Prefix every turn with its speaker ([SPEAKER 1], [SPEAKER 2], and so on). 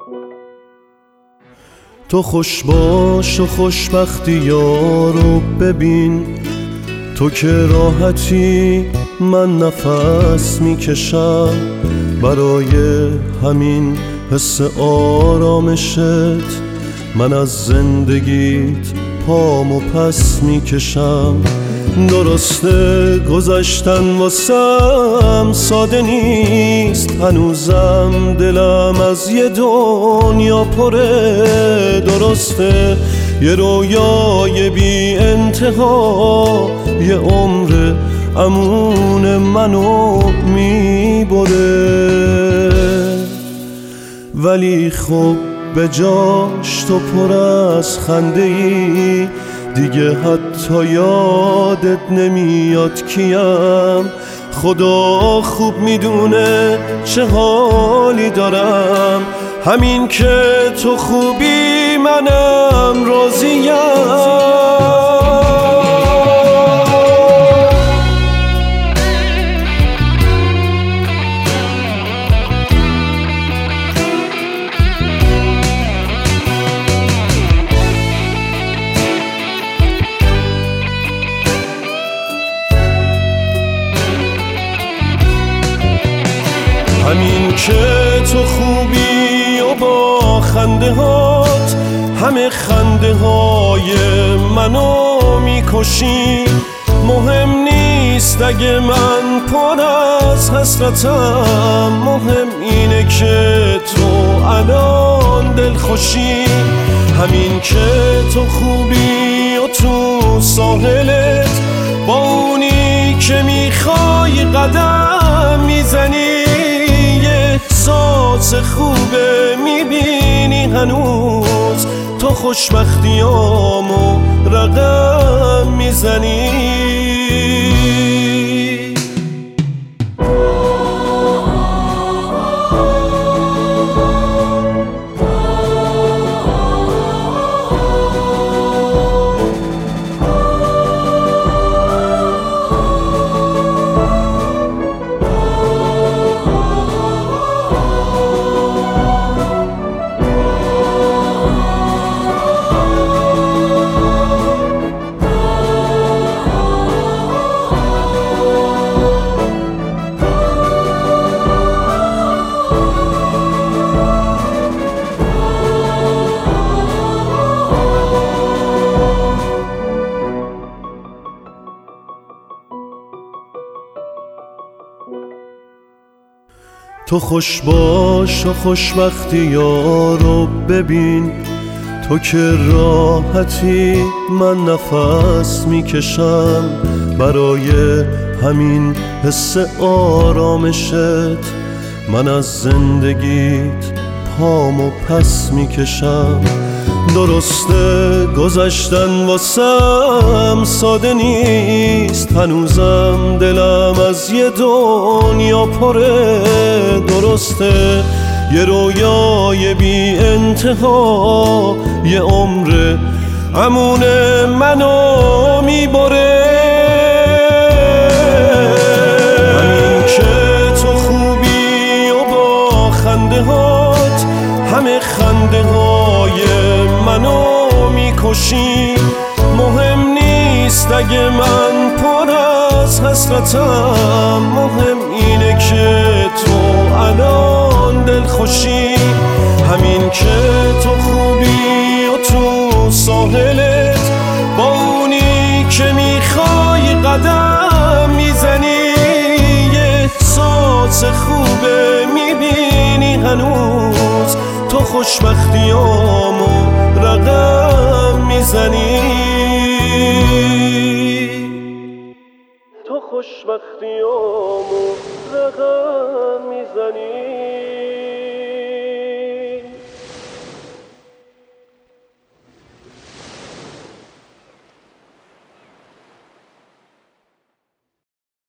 [SPEAKER 1] تو خوش باش و خوشبختیارو ببین، تو که راحتی من نفس میکشم، برای همین حس آرامشت من از زندگیت پامو پس میکشم. درسته گذشتن واسم ساده نیست، هنوزم دلم از یه دنیا پره. درسته یه رویای بی انتها یه عمر امون منو میبره، ولی خب به جاش تو پر از خنده ای، دیگه حتی یادت نمیاد کیم. خدا خوب میدونه چه حالی دارم، همین که تو خوبی منم راضیم. همین که تو خوبی و با خنده هات همه خنده های منو میکشی. مهم نیست اگه من پر از حسرتم، مهم اینه که تو الان دل خوشی. همین که تو خوبی و تو ساحلت با اونی که میخوای قدم میزنی، احساس خوبه میبینی هنوز تو خوشبختیامو رقم میزنی. تو خوش باش و خوشبختیارو ببین، تو که راحتی من نفس میکشم، برای همین حس آرامشت من از زندگیت پامو پس میکشم. درسته گذشتن واسم ساده نیست، هنوزم دلم از یه دنیا پره. درسته یه رویای بی انتها یه عمر امون منو میبره. همین که تو خوبی و با خنده هات همه خنده های منو میکشی. مهم نیست اگه من پر از حسرتم، مهم اینه که تو الان دل خوشی. همین که تو خوبی و تو ساحلت با اونی که میخوای قدم میزنی، احساس خوبه میبینی هنوز تو خوشبختیامو رقم میزنی. تو خوشبختیامو رقم میزنی.